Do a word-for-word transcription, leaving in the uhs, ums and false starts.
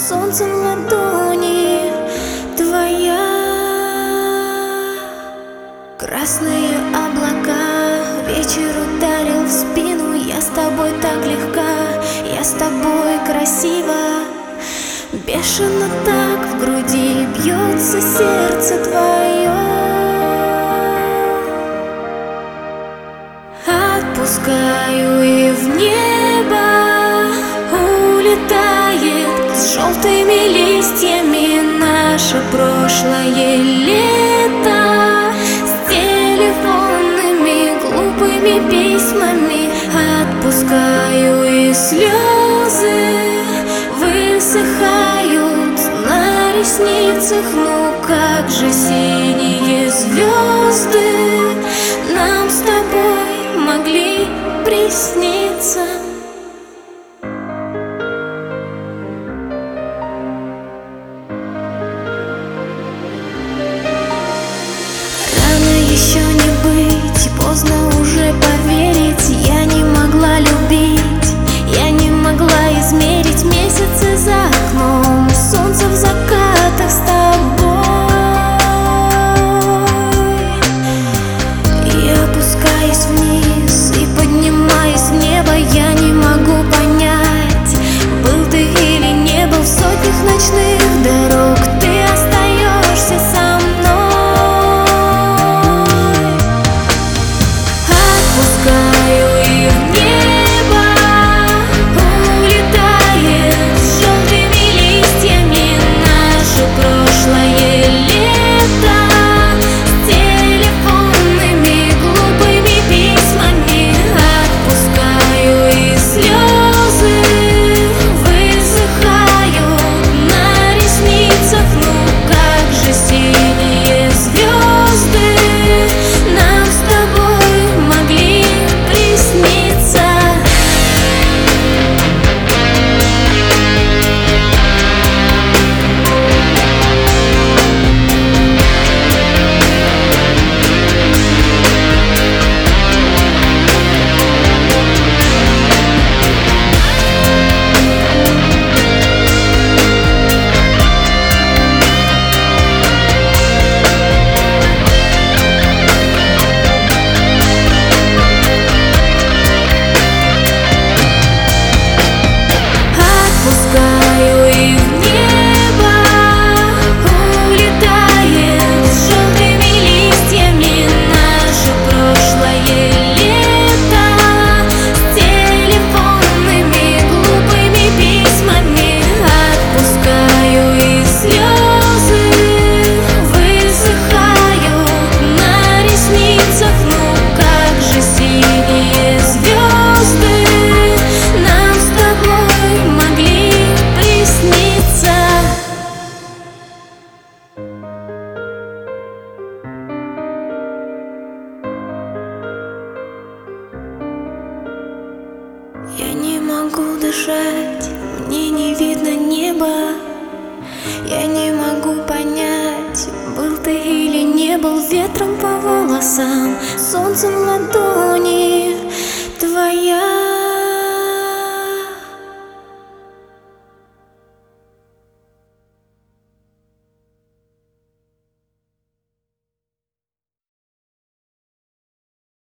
солнцем в ладони твоя. Красные облака, вечер ударил в спину. Я с тобой так легка, я с тобой красива. Бешено так в груди бьется сердце твое. Отпускаю, и в небо улетает с желтыми листьями наше прошлое лето, с телефонными глупыми письмами. Отпускаю, и слезы высыхают на ресницах. Ну как же синие звезды нам с тобой могли присниться. Рано еще не быть, поздно уже поверить. Я не могла любить, я не могла измерить месяцы за окном, солнце в закатах с тобой. И опускаясь вниз и поднимаясь в небо, я не могу понять, был ты или не был. В сотнях ночных дорог ты остаешься со мной. Отпускаю, и в небо улетает с желтыми листьями наше прошлое лето, с телефонными глупыми письмами. Отпускаю, и слезы высыхают на ресницах. Ну как же синие звезды нам с тобой могли присниться. Отпускаю, и в небо улетает с желтыми листьями наше прошлое лето, с телефонными глупыми письмами. Отпускаю, и слезы высыхают на ресницах. Ну как же синие звезды нам с тобой могли присниться. Я не могу дышать, мне не видно неба. Я не могу понять, был ты или не был. Ветром по волосам, солнцем в ладони